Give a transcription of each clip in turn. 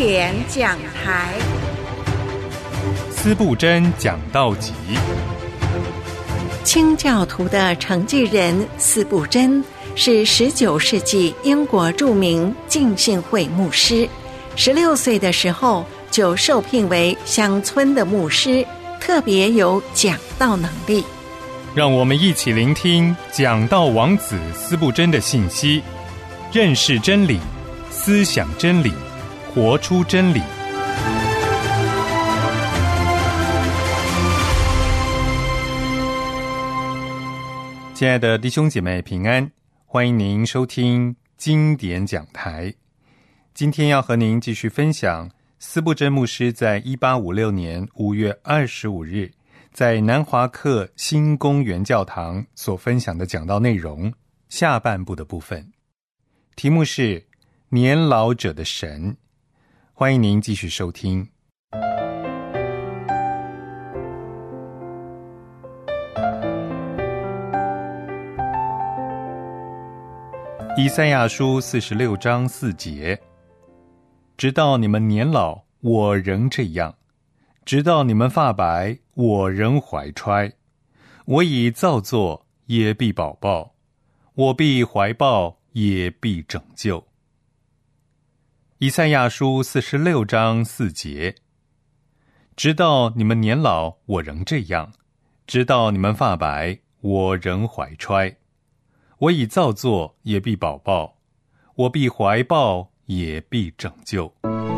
典讲台， 司布真讲道集。 清教徒的承继人司布真是19世纪英国著名浸信会牧师，16岁的时候就受聘为乡村的牧师，特别有讲道能力。 让我们一起聆听讲道王子司布真的信息，认识真理，思想真理，活出真理。亲爱的弟兄姐妹平安，欢迎您收听经典讲台。今天要和您继续分享司布真牧师在1856年5月25日在南华克新公园教堂所分享的讲道内容下半部的部分，题目是年老者的神。欢迎您继续收听。以赛亚书46章4节，直到你们年老，我仍这样；直到你们发白，我仍怀揣。我已造作，也必保抱；我必怀抱，也必拯救。以赛亚书46章4节，直到你们年老，我仍这样；直到你们发白，我仍怀揣。我已造作，也必保抱；我必怀抱，也必拯救。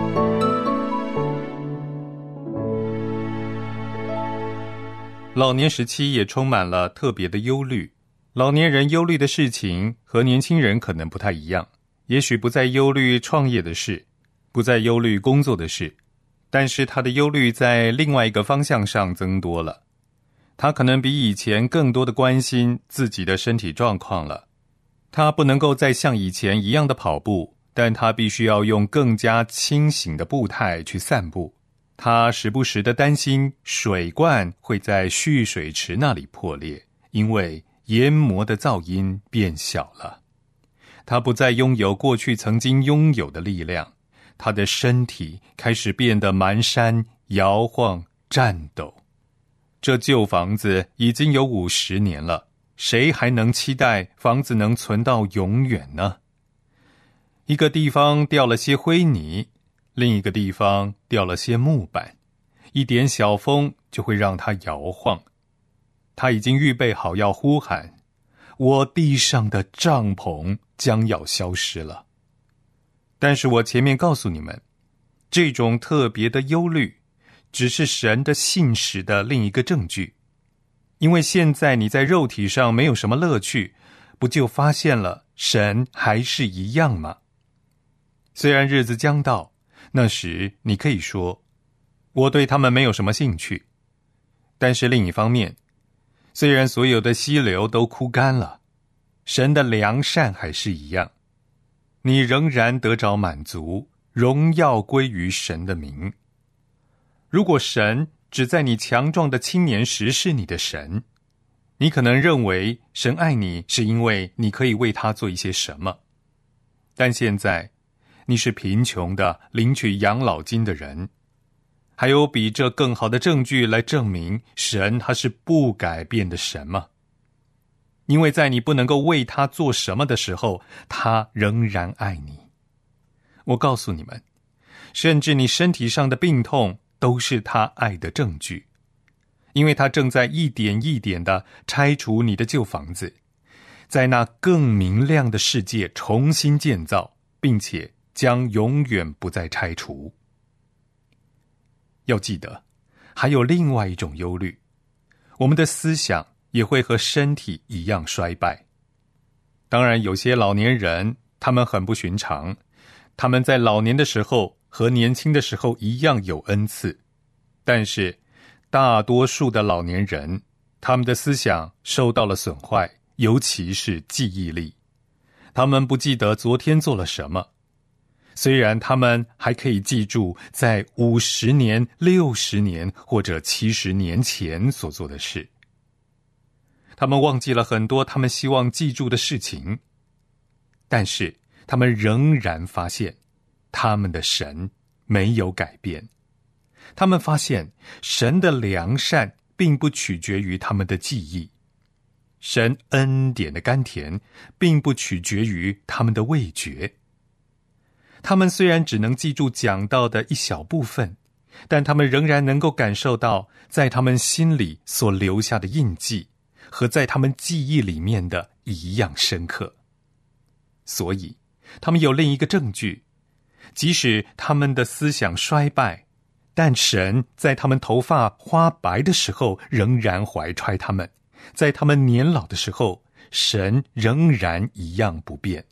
老年时期也充满了特别的忧虑。老年人忧虑的事情和年轻人可能不太一样，也许不再忧虑创业的事，不再忧虑工作的事，但是他的忧虑在另外一个方向上增多了。他可能比以前更多的关心自己的身体状况了。他不能够再像以前一样的跑步，但他必须要用更加轻省的步态去散步。他时不时地担心水罐会在蓄水池那里破裂，因为研磨的噪音变小了。他不再拥有过去曾经拥有的力量，他的身体开始变得蹒跚、摇晃、颤抖。这旧房子已经有50年了，谁还能期待房子能存到永远呢？一个地方掉了些灰泥，另一个地方掉了些木板，一点小风就会让它摇晃。他已经预备好要呼喊，我地上的帐篷将要消失了。但是我前面告诉你们，这种特别的忧虑只是神的信实的另一个证据。因为现在你在肉体上没有什么乐趣，不就发现了神还是一样吗？虽然日子将到，那时你可以说，我对他们没有什么兴趣。但是另一方面，虽然所有的溪流都枯干了，神的良善还是一样，你仍然得着满足，荣耀归于神的名。如果神只在你强壮的青年时是你的神，你可能认为神爱你是因为你可以为他做一些什么。但现在你是贫穷的领取养老金的人，还有比这更好的证据来证明神他是不改变的神吗？因为在你不能够为他做什么的时候，他仍然爱你。我告诉你们，甚至你身体上的病痛都是他爱的证据，因为他正在一点一点地拆除你的旧房子，在那更明亮的世界重新建造，并且将永远不再拆除。要记得，还有另外一种忧虑，我们的思想也会和身体一样衰败。当然，有些老年人，他们很不寻常，他们在老年的时候和年轻的时候一样有恩赐，但是大多数的老年人，他们的思想受到了损坏，尤其是记忆力。他们不记得昨天做了什么，虽然他们还可以记住在50年、60年或者70年前所做的事。他们忘记了很多他们希望记住的事情，但是他们仍然发现他们的神没有改变。他们发现神的良善并不取决于他们的记忆，神恩典的甘甜并不取决于他们的味觉。他们虽然只能记住讲道的一小部分，但他们仍然能够感受到在他们心里所留下的印记和在他们记忆里面的一样深刻。所以他们有另一个证据，即使他们的思想衰败，但神在他们头发花白的时候仍然怀揣他们，在他们年老的时候，神仍然一样不变。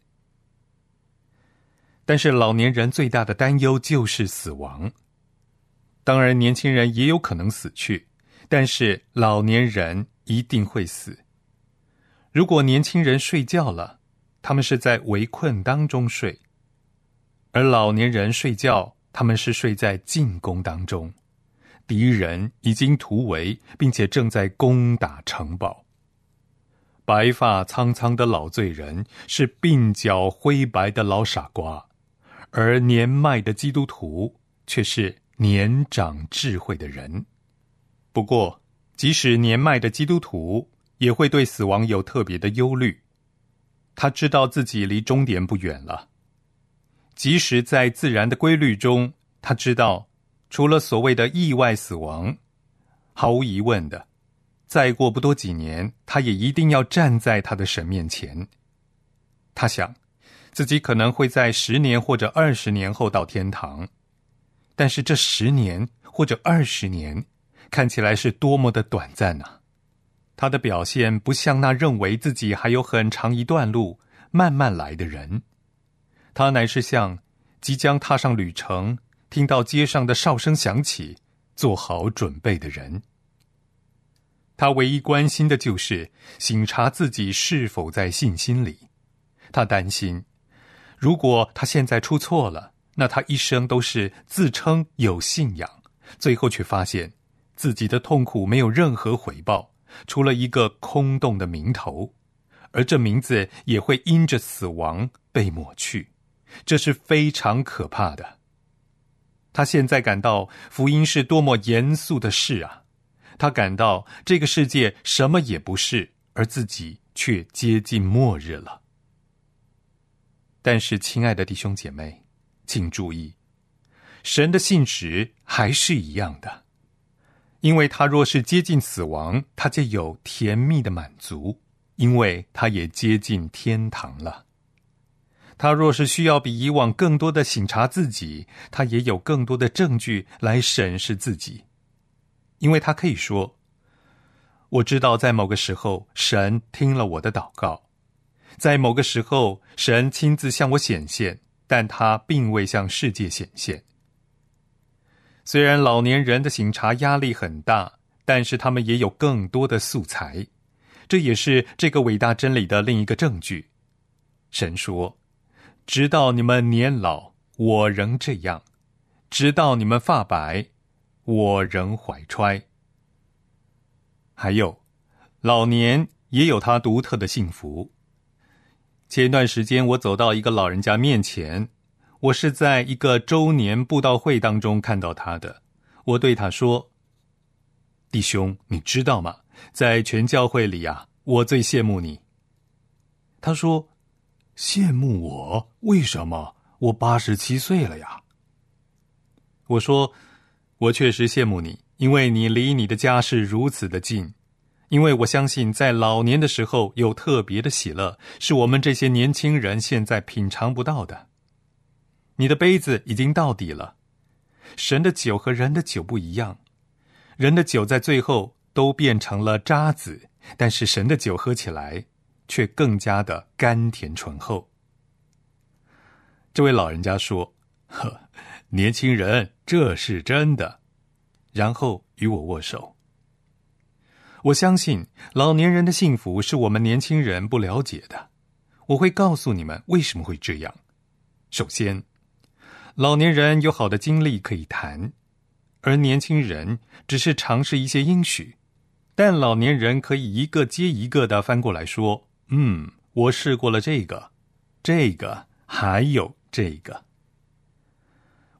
但是老年人最大的担忧就是死亡。当然年轻人也有可能死去，但是老年人一定会死。如果年轻人睡觉了，他们是在围困当中睡，而老年人睡觉，他们是睡在进攻当中，敌人已经突围，并且正在攻打城堡。白发苍苍的老罪人是鬓角灰白的老傻瓜，而年迈的基督徒却是年长智慧的人。不过即使年迈的基督徒也会对死亡有特别的忧虑，他知道自己离终点不远了。即使在自然的规律中，他知道除了所谓的意外死亡，毫无疑问的，再过不多几年，他也一定要站在他的神面前。他想自己可能会在10年或者20年后到天堂，但是这10年或者20年看起来是多么的短暂啊！他的表现不像那认为自己还有很长一段路慢慢来的人，他乃是像即将踏上旅程，听到街上的哨声响起，做好准备的人。他唯一关心的就是省察自己是否在信心里。他担心，如果他现在出错了，那他一生都是自称有信仰，最后却发现自己的痛苦没有任何回报，除了一个空洞的名头，而这名字也会因着死亡被抹去，这是非常可怕的。他现在感到福音是多么严肃的事啊！他感到这个世界什么也不是，而自己却接近末日了。但是亲爱的弟兄姐妹，请注意，神的信实还是一样的，因为他若是接近死亡，他就有甜蜜的满足，因为他也接近天堂了。他若是需要比以往更多的省察自己，他也有更多的证据来审视自己，因为他可以说，我知道在某个时候神听了我的祷告，在某个时候神亲自向我显现，但他并未向世界显现。虽然老年人的省察压力很大，但是他们也有更多的素材，这也是这个伟大真理的另一个证据。神说，直到你们年老，我仍这样；直到你们发白，我仍怀揣。还有，老年也有他独特的幸福。前段时间我走到一个老人家面前，我是在一个周年布道会当中看到他的。我对他说，弟兄，你知道吗？在全教会里啊，我最羡慕你。他说，羡慕我？为什么？我87岁了呀。我说，我确实羡慕你，因为你离你的家是如此的近。因为我相信在老年的时候有特别的喜乐，是我们这些年轻人现在品尝不到的。你的杯子已经到底了。神的酒和人的酒不一样，人的酒在最后都变成了渣子，但是神的酒喝起来却更加的甘甜醇厚。这位老人家说，年轻人，这是真的，然后与我握手。我相信老年人的幸福是我们年轻人不了解的，我会告诉你们为什么会这样。首先，老年人有好的经历可以谈，而年轻人只是尝试一些应许，但老年人可以一个接一个的翻过来说，我试过了这个，还有这个。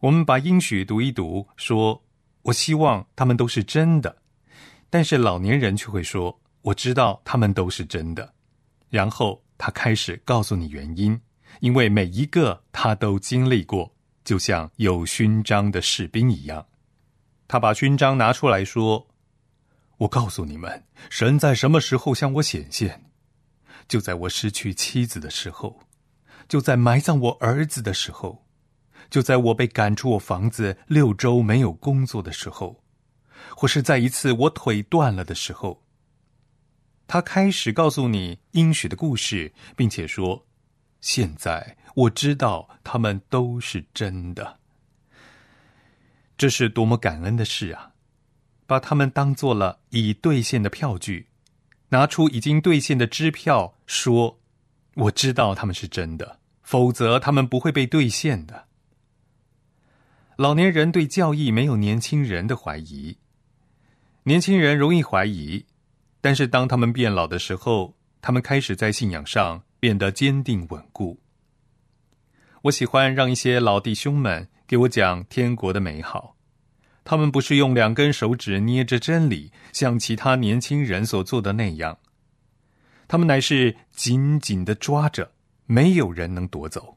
我们把应许读一读，说我希望他们都是真的，但是老年人却会说我知道他们都是真的，然后他开始告诉你原因，因为每一个他都经历过，就像有勋章的士兵一样。他把勋章拿出来说，我告诉你们，神在什么时候向我显现？就在我失去妻子的时候，就在埋葬我儿子的时候，就在我被赶出我房子6周没有工作的时候，或是在一次我腿断了的时候。他开始告诉你应许的故事，并且说，现在我知道他们都是真的。这是多么感恩的事啊！把他们当作了已兑现的票据，拿出已经兑现的支票，说我知道他们是真的，否则他们不会被兑现的。老年人对教义没有年轻人的怀疑，年轻人容易怀疑，但是当他们变老的时候，他们开始在信仰上变得坚定稳固。我喜欢让一些老弟兄们给我讲天国的美好，他们不是用2根手指捏着真理，像其他年轻人所做的那样，他们乃是紧紧地抓着，没有人能夺走。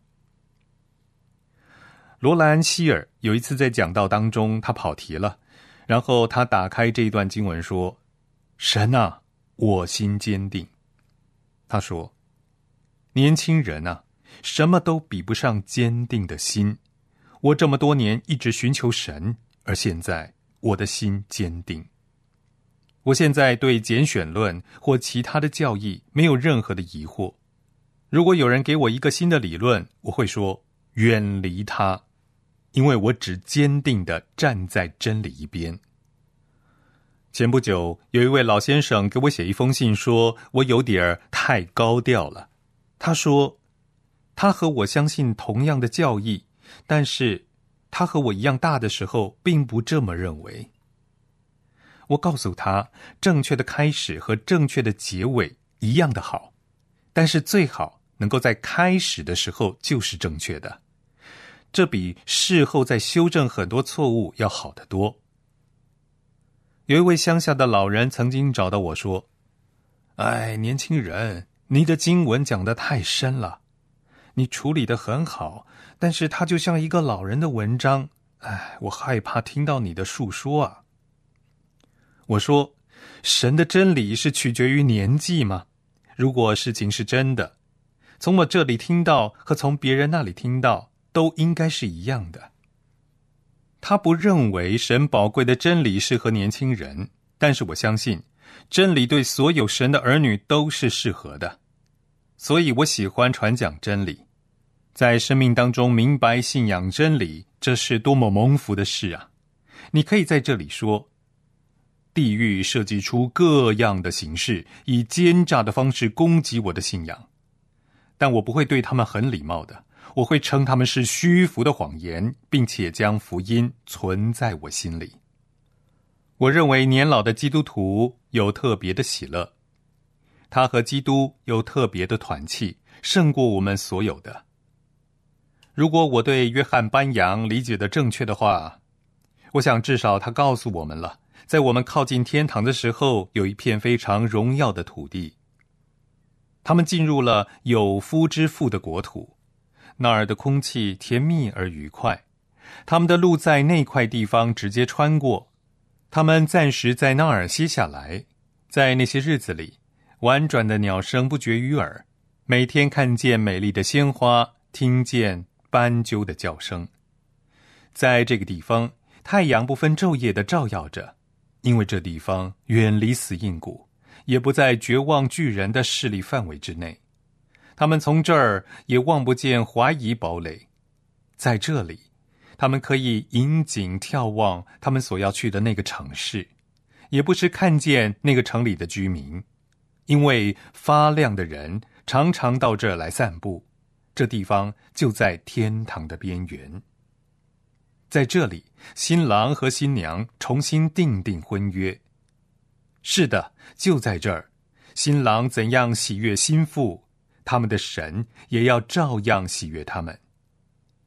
罗兰希尔有一次在讲道当中，他跑题了，然后他打开这一段经文说，神啊，我心坚定。他说，年轻人啊，什么都比不上坚定的心。我这么多年一直寻求神，而现在我的心坚定。我现在对拣选论或其他的教义没有任何的疑惑。如果有人给我一个新的理论，我会说远离它，因为我只坚定地站在真理一边。前不久，有一位老先生给我写一封信，说我有点太高调了。他说，他和我相信同样的教义，但是他和我一样大的时候，并不这么认为。我告诉他，正确的开始和正确的结尾一样的好，但是最好能够在开始的时候就是正确的，这比事后再修正很多错误要好得多。有一位乡下的老人曾经找到我说，年轻人，你的经文讲得太深了，你处理得很好，但是它就像一个老人的文章，我害怕听到你的述说啊。我说，神的真理是取决于年纪吗？如果事情是真的，从我这里听到和从别人那里听到都应该是一样的。他不认为神宝贵的真理适合年轻人，但是我相信真理对所有神的儿女都是适合的。所以我喜欢传讲真理，在生命当中明白信仰真理，这是多么蒙福的事啊！你可以在这里说，地狱设计出各样的形式，以奸诈的方式攻击我的信仰，但我不会对他们很礼貌的，我会称他们是虚浮的谎言，并且将福音存在我心里。我认为年老的基督徒有特别的喜乐，他和基督有特别的团契，胜过我们所有的。如果我对约翰班扬理解的正确的话，我想至少他告诉我们了，在我们靠近天堂的时候，有一片非常荣耀的土地。他们进入了有夫之妇的国土，那儿的空气甜蜜而愉快，他们的路在那块地方直接穿过，他们暂时在那儿歇下来。在那些日子里，婉转的鸟声不绝于耳，每天看见美丽的鲜花，听见斑鸠的叫声。在这个地方，太阳不分昼夜地照耀着，因为这地方远离死荫谷，也不在绝望巨人的势力范围之内。他们从这儿也望不见怀疑堡垒，在这里，他们可以引颈眺望他们所要去的那个城市，也不是看见那个城里的居民，因为发亮的人常常到这儿来散步，这地方就在天堂的边缘。在这里，新郎和新娘重新订婚约。是的，就在这儿，新郎怎样喜悦新妇，他们的神也要照样喜悦他们。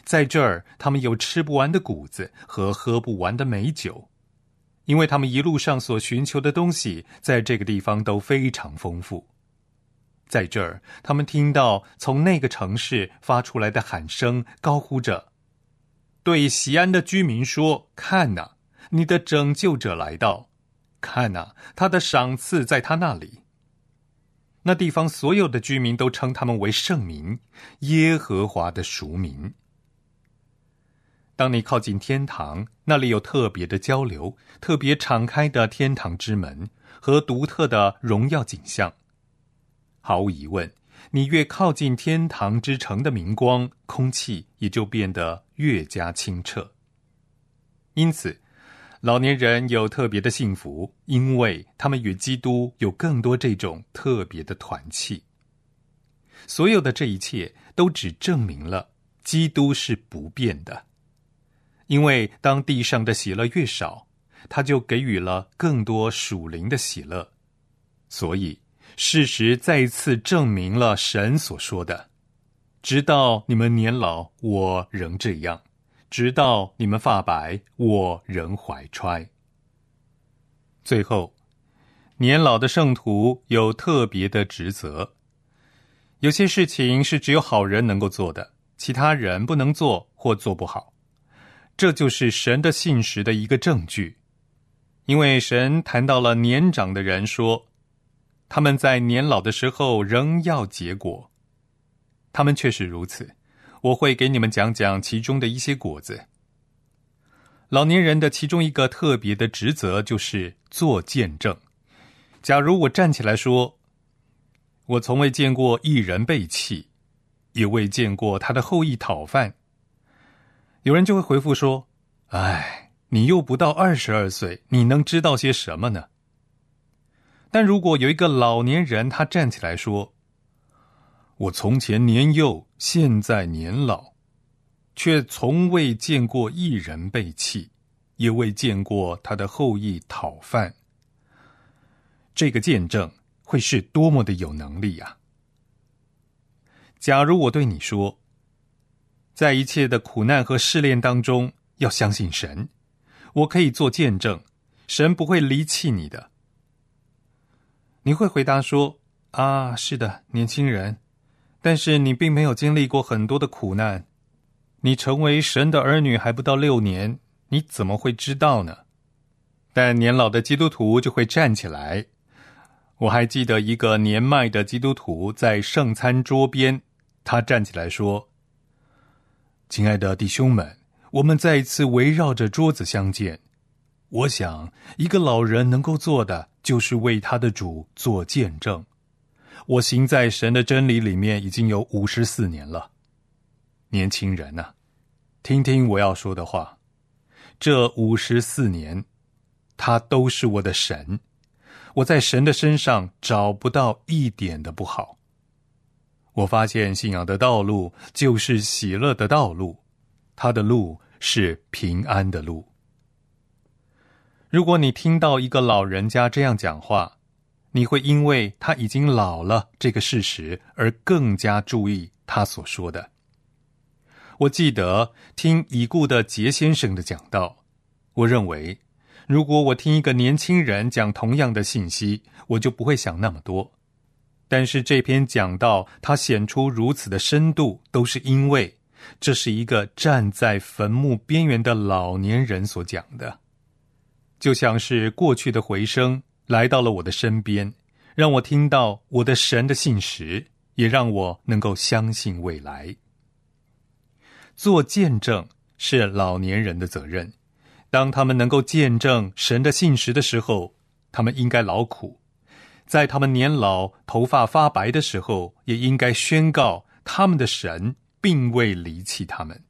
在这儿他们有吃不完的谷子和喝不完的美酒，因为他们一路上所寻求的东西在这个地方都非常丰富。在这儿他们听到从那个城市发出来的喊声，高呼着，对锡安的居民说，看哪，你的拯救者来到，看哪，他的赏赐在他那里。那地方所有的居民都称他们为圣民，耶和华的赎民。当你靠近天堂，那里有特别的交流，特别敞开的天堂之门和独特的荣耀景象。毫无疑问，你越靠近天堂之城的明光，空气也就变得越加清澈。因此，老年人有特别的幸福，因为他们与基督有更多这种特别的团契。所有的这一切都只证明了基督是不变的，因为当地上的喜乐越少，他就给予了更多属灵的喜乐。所以事实再次证明了神所说的，直到你们年老，我仍这样；直到你们发白，我仍怀揣。最后，年老的圣徒有特别的职责。有些事情是只有好人能够做的，其他人不能做或做不好。这就是神的信实的一个证据。因为神谈到了年长的人说，他们在年老的时候仍要结果。他们确实如此，我会给你们讲讲其中的一些果子。老年人的其中一个特别的职责就是做见证。假如我站起来说，我从未见过一人被弃，也未见过他的后裔讨饭，有人就会回复说，哎，你又不到22岁，你能知道些什么呢？但如果有一个老年人，他站起来说，我从前年幼，现在年老，却从未见过一人被弃，也未见过他的后裔讨饭，这个见证会是多么的有能力啊！假如我对你说，在一切的苦难和试炼当中，要相信神，我可以做见证，神不会离弃你的。你会回答说，啊，是的，年轻人，但是你并没有经历过很多的苦难，你成为神的儿女还不到6年，你怎么会知道呢？但年老的基督徒就会站起来。我还记得一个年迈的基督徒在圣餐桌边，他站起来说，亲爱的弟兄们，我们再一次围绕着桌子相见。我想一个老人能够做的就是为他的主做见证。我行在神的真理里面已经有54年了。年轻人啊，听听我要说的话，这54年他都是我的神，我在神的身上找不到一点的不好。我发现信仰的道路就是喜乐的道路，他的路是平安的路。如果你听到一个老人家这样讲话，你会因为他已经老了这个事实而更加注意他所说的。我记得听已故的杰先生的讲道，我认为如果我听一个年轻人讲同样的信息，我就不会想那么多。但是这篇讲道它显出如此的深度，都是因为这是一个站在坟墓边缘的老年人所讲的。就像是过去的回声来到了我的身边，让我听到我的神的信实，也让我能够相信未来。做见证是老年人的责任，当他们能够见证神的信实的时候，他们应该劳苦；在他们年老头发发白的时候，也应该宣告他们的神并未离弃他们。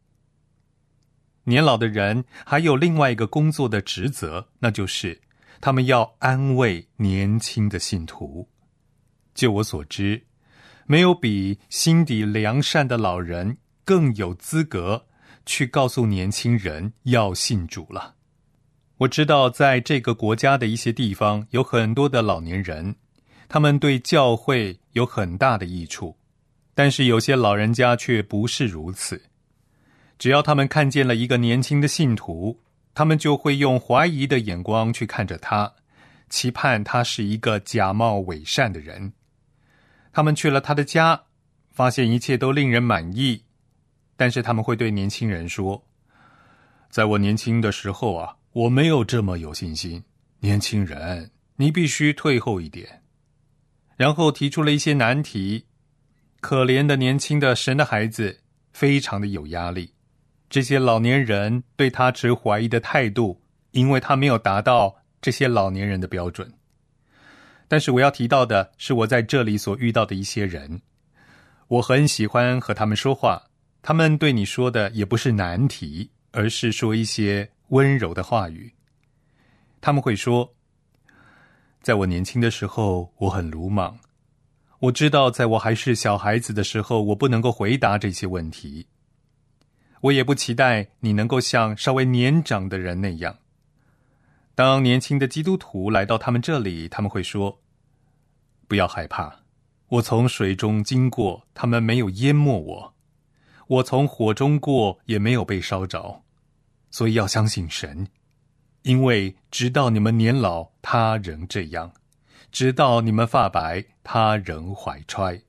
年老的人还有另外一个工作的职责，那就是他们要安慰年轻的信徒。就我所知，没有比心底良善的老人更有资格去告诉年轻人要信主了。我知道在这个国家的一些地方有很多的老年人，他们对教会有很大的益处，但是有些老人家却不是如此。 只要他们看见了一个年轻的信徒，他们就会用怀疑的眼光去看着他，期盼他是一个假冒伪善的人。他们去了他的家，发现一切都令人满意，但是他们会对年轻人说，在我年轻的时候啊，我没有这么有信心，年轻人，你必须退后一点。然后提出了一些难题，可怜的年轻的神的孩子非常的有压力。这些老年人对他持怀疑的态度，因为他没有达到这些老年人的标准。但是我要提到的是我在这里所遇到的一些人，我很喜欢和他们说话，他们对你说的也不是难题，而是说一些温柔的话语。他们会说，在我年轻的时候我很鲁莽，我知道在我还是小孩子的时候我不能够回答这些问题，我也不期待你能够像稍微年长的人那样。当年轻的基督徒来到他们这里，他们会说，不要害怕，我从水中经过，他们没有淹没我，我从火中过，也没有被烧着，所以要相信神，因为直到你们年老，他仍这样，直到你们发白，他仍怀揣。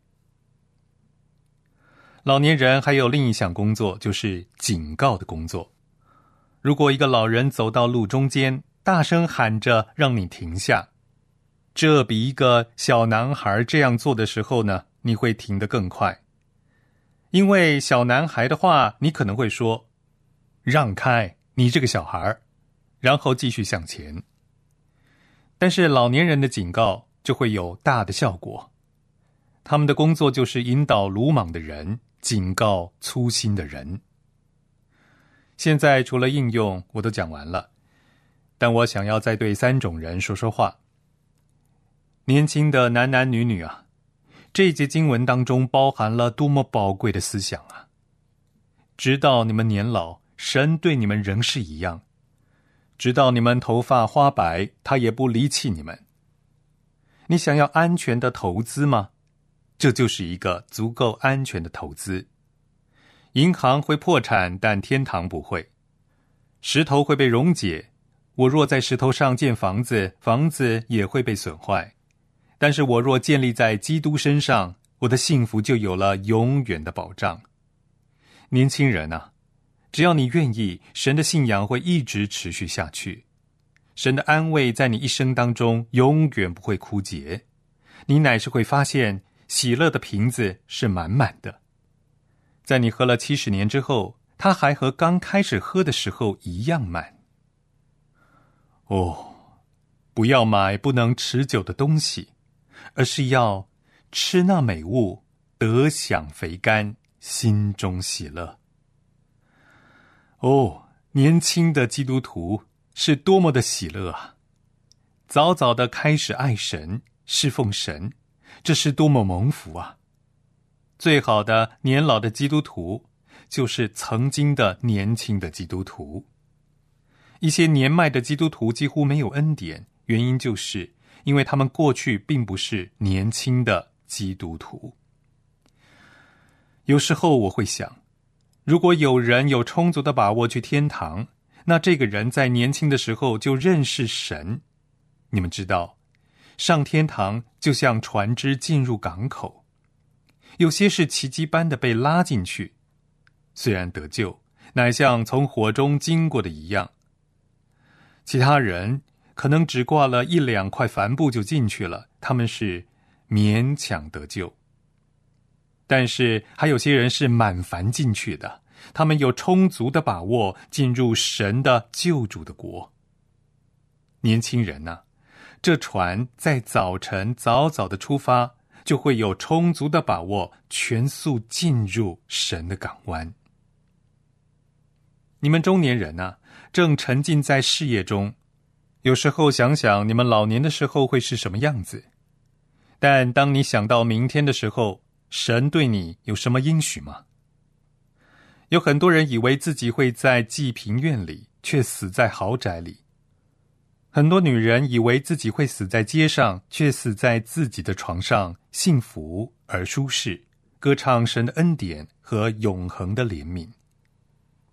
老年人还有另一项工作，就是警告的工作。如果一个老人走到路中间，大声喊着让你停下，这比一个小男孩这样做的时候呢，你会停得更快。因为小男孩的话，你可能会说，让开，你这个小孩，然后继续向前。但是老年人的警告就会有大的效果，他们的工作就是引导鲁莽的人，警告粗心的人。现在除了应用我都讲完了，但我想要再对3种人说说话。年轻的男男女女啊，这一节经文当中包含了多么宝贵的思想啊！直到你们年老，神对你们仍是一样；直到你们头发花白，他也不离弃你们。你想要安全的投资吗？这就是一个足够安全的投资。银行会破产，但天堂不会。石头会被溶解，我若在石头上建房子，房子也会被损坏。但是我若建立在基督身上，我的幸福就有了永远的保障。年轻人啊，只要你愿意，神的信仰会一直持续下去。神的安慰在你一生当中永远不会枯竭，你乃是会发现喜乐的瓶子是满满的。在你喝了70年之后，它还和刚开始喝的时候一样满。哦，不要买不能持久的东西，而是要吃那美物，得享肥甘，心中喜乐。哦，年轻的基督徒是多么的喜乐啊！早早的开始爱神，侍奉神，这是多么蒙福啊！最好的年老的基督徒，就是曾经的年轻的基督徒。一些年迈的基督徒几乎没有恩典，原因就是因为他们过去并不是年轻的基督徒。有时候我会想，如果有人有充足的把握去天堂，那这个人在年轻的时候就认识神。你们知道，上天堂就像船只进入港口，有些是奇迹般的被拉进去，虽然得救，乃像从火中经过的一样。其他人可能只挂了1-2块帆布就进去了，他们是勉强得救。但是还有些人是满帆进去的，他们有充足的把握进入神的救主的国。年轻人啊，这船在早晨早早的出发，就会有充足的把握全速进入神的港湾。你们中年人啊，正沉浸在事业中，有时候想想你们老年的时候会是什么样子。但当你想到明天的时候，神对你有什么应许吗？有很多人以为自己会在济贫院里，却死在豪宅里。很多女人以为自己会死在街上，却死在自己的床上，幸福而舒适，歌唱神的恩典和永恒的怜悯。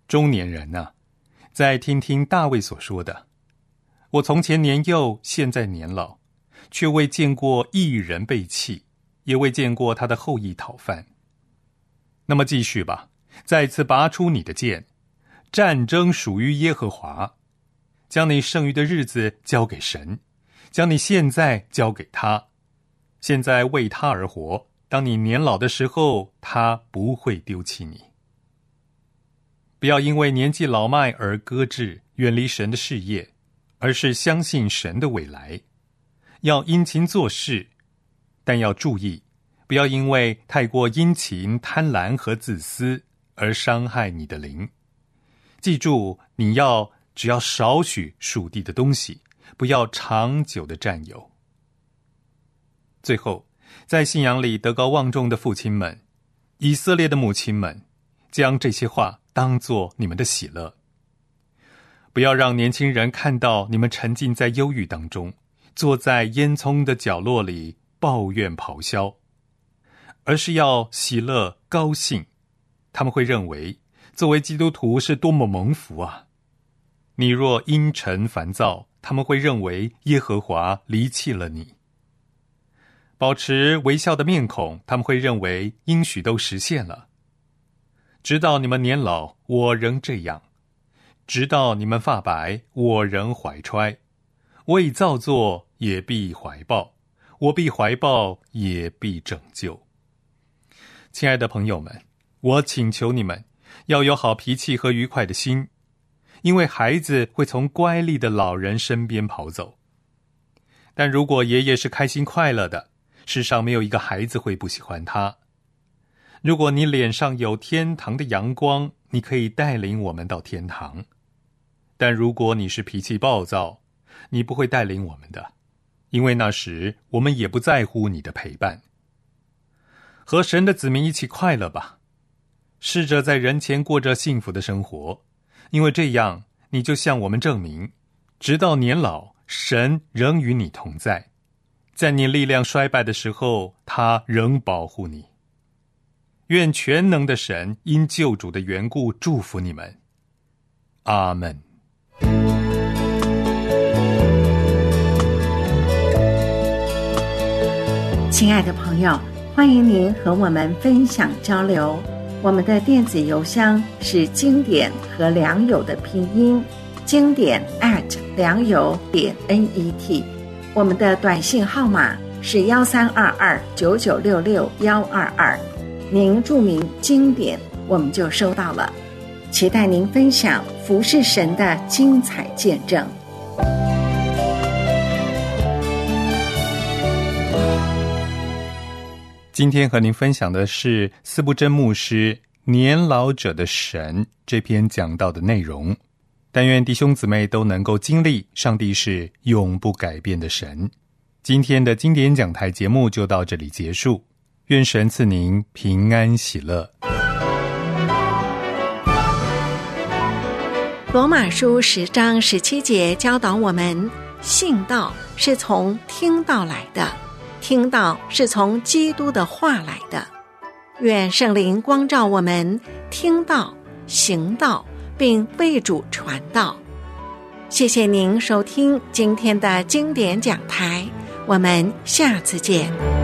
中年人啊，再听听大卫所说的：我从前年幼，现在年老，却未见过义人被弃，也未见过他的后裔讨饭。那么继续吧，再次拔出你的剑，战争属于耶和华，将你剩余的日子交给神，将你现在交给他，现在为他而活，当你年老的时候，他不会丢弃你。不要因为年纪老迈而搁置，远离神的事业，而是相信神的未来。要殷勤做事，但要注意，不要因为太过殷勤、贪婪和自私而伤害你的灵。记住，只要少许属地的东西，不要长久的占有。最后，在信仰里德高望重的父亲们，以色列的母亲们，将这些话当作你们的喜乐。不要让年轻人看到你们沉浸在忧郁当中，坐在烟囱的角落里抱怨咆哮，而是要喜乐高兴。他们会认为作为基督徒是多么蒙福啊！你若阴沉烦躁，他们会认为耶和华离弃了你。保持微笑的面孔，他们会认为应许都实现了。直到你们年老，我仍这样；直到你们发白，我仍怀揣。我已造作，也必怀抱；我必怀抱，也必拯救。亲爱的朋友们，我请求你们要有好脾气和愉快的心，因为孩子会从乖戾的老人身边跑走。但如果爷爷是开心快乐的，世上没有一个孩子会不喜欢他。如果你脸上有天堂的阳光，你可以带领我们到天堂。但如果你是脾气暴躁，你不会带领我们的，因为那时我们也不在乎你的陪伴。和神的子民一起快乐吧，试着在人前过着幸福的生活，因为这样你就向我们证明，直到年老，神仍与你同在，在你力量衰败的时候，他仍保护你。愿全能的神因救主的缘故祝福你们。阿们。 亲爱的朋友，欢迎您和我们分享交流。我们的电子邮箱是经典和良友的拼音，经典良友.net。我们的短信号码是132299662122。您注明经典，我们就收到了。期待您分享服侍神的精彩见证。 今天和您分享的是司布真牧师《年老者的神》这篇讲到的内容。但愿弟兄姊妹都能够经历上帝是永不改变的神。今天的经典讲台节目就到这里结束，愿神赐您平安喜乐。 罗马书10章17节教导我们，信道是从听道来的，听道是从基督的话来的。愿圣灵光照我们，听道、行道，并为主传道。谢谢您收听今天的经典讲台，我们下次见。